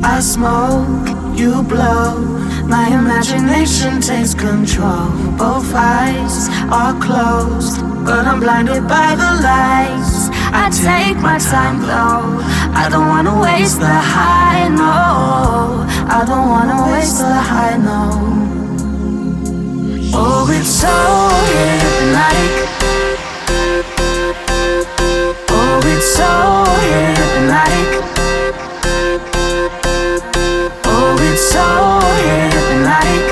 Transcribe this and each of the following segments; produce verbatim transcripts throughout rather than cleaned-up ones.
I smoke, you blow. My imagination takes control. Both eyes are closed, but I'm blinded by the lights. I take my time though. I don't wanna waste the high, no. I don't wanna waste the high, no. Oh, it's so hypnotic. Oh, it's so hypnotic. Oh, it's so hypnotic.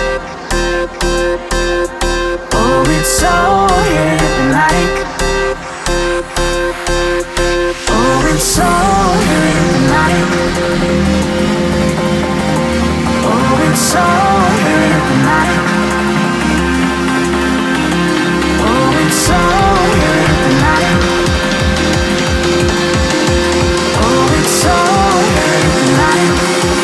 Oh, it's so hypnotic. Oh, it's so hypnotic. Oh, it's so hypnotic. Oh, it's so hypnotic. Oh, it's so hypnotic.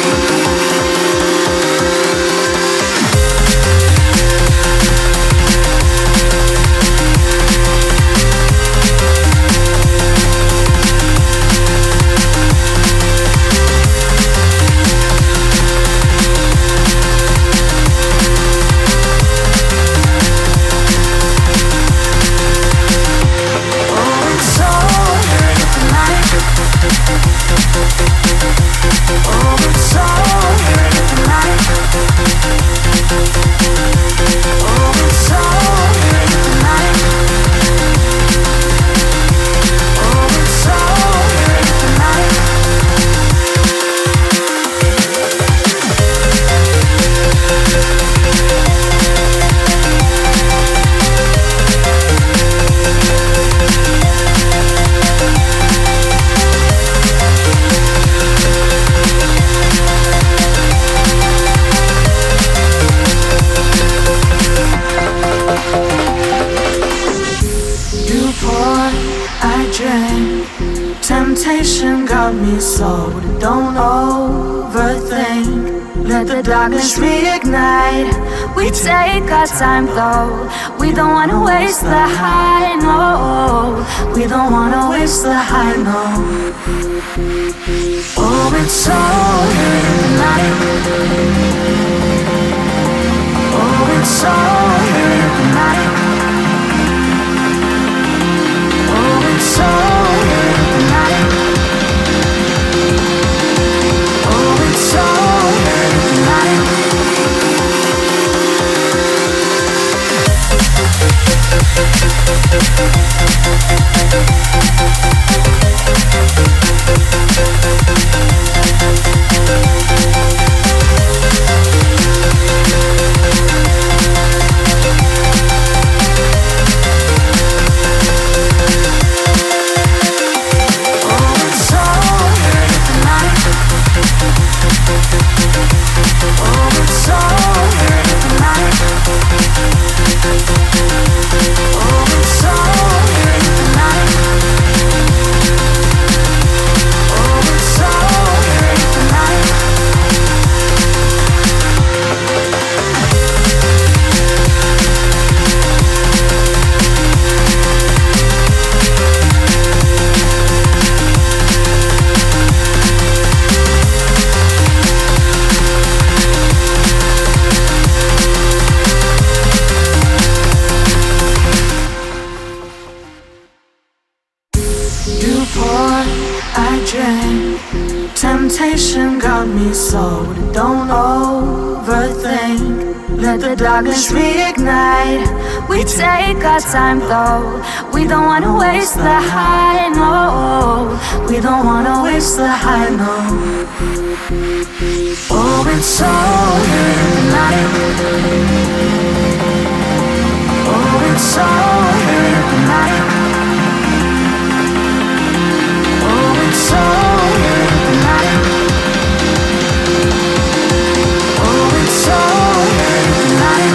Temptation got me sold. Don't overthink. Let the darkness reignite. We take our time though. We don't wanna waste the high, no. We don't wanna waste the high, no. Oh, it's so hypnotic. Oh, it's so hypnotic. Oh, it's so hypnotic. Oh, it's so hypnotic. Temptation got me sold. Don't overthink. Let the darkness reignite. We take our time though. We don't wanna waste the high, no. We don't wanna waste the high, no. Oh, it's so hypnotic. Oh, it's so hypnotic. Oh, it's so hypnotic. Oh, it's so hypnotic.